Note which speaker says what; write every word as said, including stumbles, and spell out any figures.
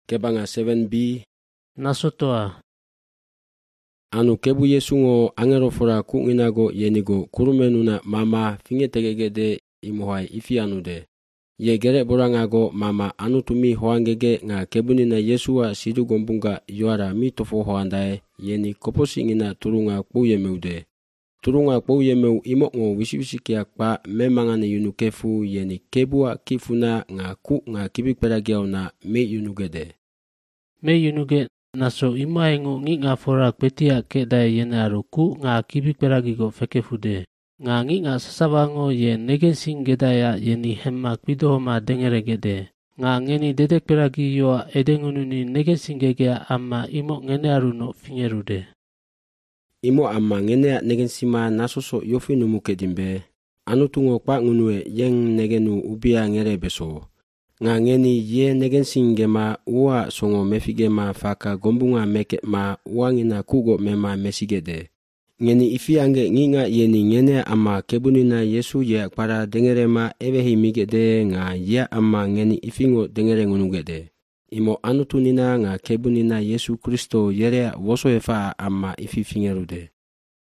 Speaker 1: Kebanga seven b
Speaker 2: nasotoa.
Speaker 1: Anu kebu Yesu ngo angero fora ku nginago yenigo kurumenuna mama fingetegegede imohai ifi anude. Ye gere borangago mama anu tumi hoangege nga kebunina Yesua sidu gombunga yoara mi tofo hoandae yeni koposi ngina turunga kpouye meude. Turunga kpouye meu imokngo wisiwisikia kpa memangane yunukefu yeni kebua kifuna nga ku nga kibikperagiao na me yunugede.
Speaker 2: Me yunuge naso imaengu ngi nga fora kpetia kedae yene aruku nga kibikperagigo fekefude. Nga ngi nga sasabango ye negensing gedaya yeni hemma kpidohoma dengeregede. Nga ngeni dedekperagi yoa edengununi negensing gegea amma imo ngene aruno fingerude.
Speaker 1: Imo amma ngene negensima nasoso yofi numukedimbe. Anu tungo kwa ngunue yeng negenu ubia ngere beso. Nga ngeni ye negensing gema ua songo mefigema faka gombunga meke ma uangina kugo mema mesigede. Ngeni ifi ange nginga yeni ngene ama kebunina Yesu ye akpara dengerema evehi migede nga ye ama ngeni ifingo dengere ngunugede. Imo anutunina nga kebunina Yesu Kristo yere woso efa ama ifi fingerude.